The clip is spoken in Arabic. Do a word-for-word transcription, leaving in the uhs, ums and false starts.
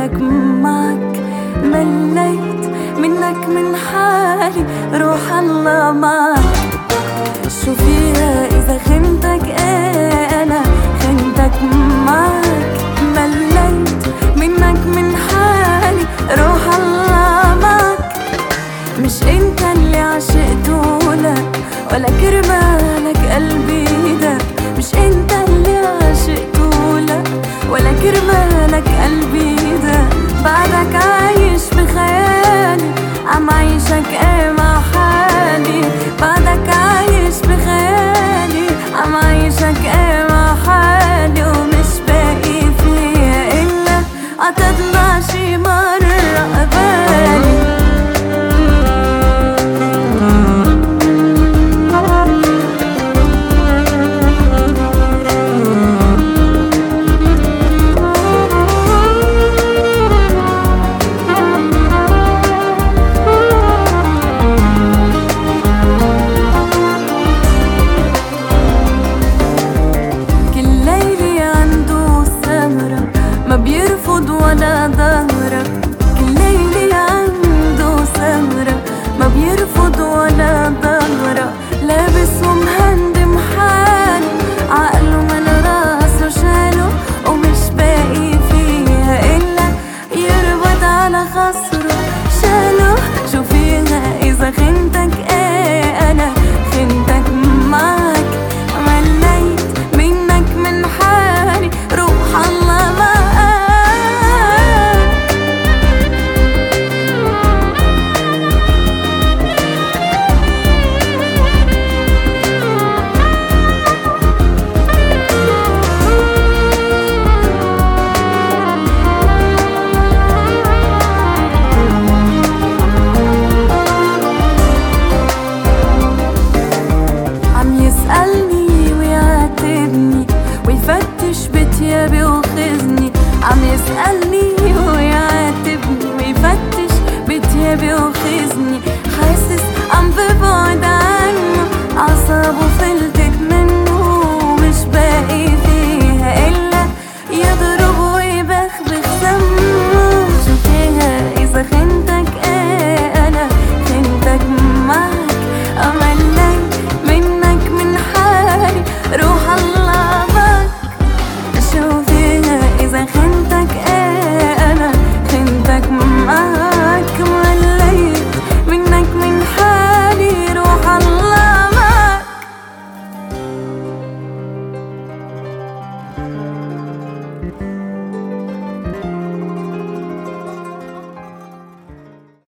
خنتك معك، مليت منك من حالي روح الله معك. شو فيها إذا خنتك إيه أنا خنتك معك، مليت منك من حالي روح الله معك. مش انت اللي عشقتولك ولا كرمالك قلبي دق، مش انت اللي عشقتولك ولا كرمالك قلبي دق. بعدك عايش بخيالي عم عيشك ايه مع حالي، بعدك عايش بخيالي عم عيشك ايه مع حالي. ومش باقي فيا الا عتطلع شي مرة قبالي. ما بيرفض ولا ظهرك، كل ليلي عنده سهرة ما بيرفض ولا ظهرك. لابس ومهندم حاله عقله من راسه شاله، ومش باقي فيها إلا يربط على خصره شاله. شو فيها إذا خنتك إيه